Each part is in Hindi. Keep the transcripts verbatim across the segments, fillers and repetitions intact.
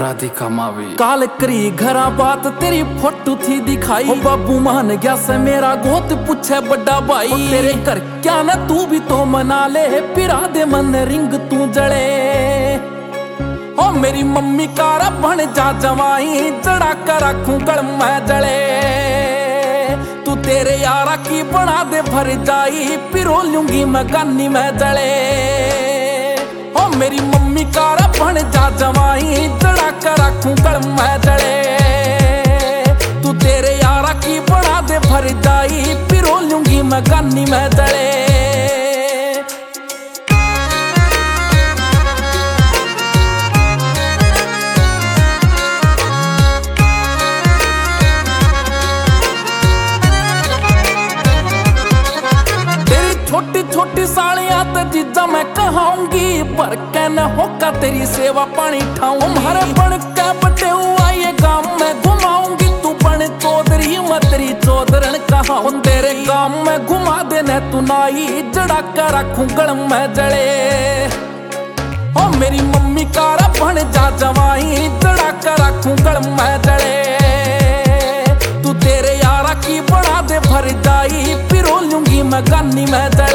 राधिका मावी काल करी घरा बात तेरी फोटो थी दिखाई। ओ बाबू मान गया से मेरा गोत पूछे बड़ा भाई। ओ तेरे घर क्या ना तू भी तो मना ले, पिरा दे मन रिंग तू जड़े। ओ मेरी मम्मी कारा बन जा जवाई, जड़ा कर रखूं गल में जड़े। तू तेरे यारा की बना दे भर जाई, पिरो लूंगी मैं गानी में जड़े। ओ मेरी मम्मी कारा बन जा जवाई, जड़ा कर रखूं गल में जड़े। तू तेरे यारा की बना दे भर जाई, पिरो लूंगी मैं गानी में जड़े। छोटी छोटी सालियां तो जीजा मैं कहाऊंगी, पर कहना होगा तेरी सेवा पानी ठाऊं। तुम्हारे बन के बटे हुआ ये गांव में घुमाऊंगी, तू बन चौधरी मैं तेरी चौधरन कहाऊं। तेरे गांव में घुमा देने तू नाई, जड़ा कर रखूं गल में जड़े। ओ मेरी मम्मी कारा बन जा जवाई, जड़ा कर रखूं गल में जड़े। तू तेरे यारा की बना दे भर जाई, पिरो लूंगी मैं गानी में जड़े।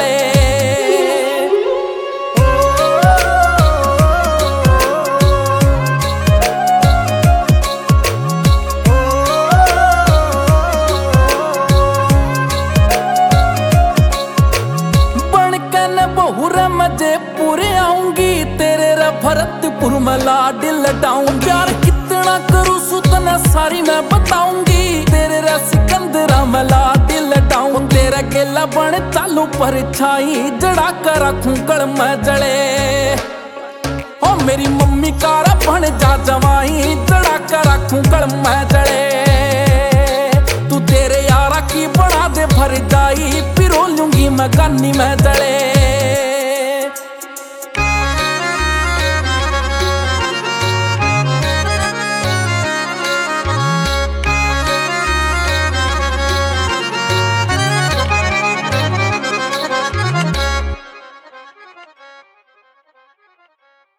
मजे पूरे आऊंगी, तेरे रे भरतपुर में लाड लटाऊं। प्यार कितना करूं सुतना सारी मैं बताऊंगी, तेरे रे सिकंदरा में लाड लटाऊं। तेरा गेला बन चालू पर छाई, जड़ा कर रखूं गल में जड़े। ओ मेरी मम्मी कारा बन जा जवाई, जड़ा कर रखूं गल में जड़े। तू तेरे यारा की बना दे भर जाई, पिरो लूंगी मैं गानी में जड़े।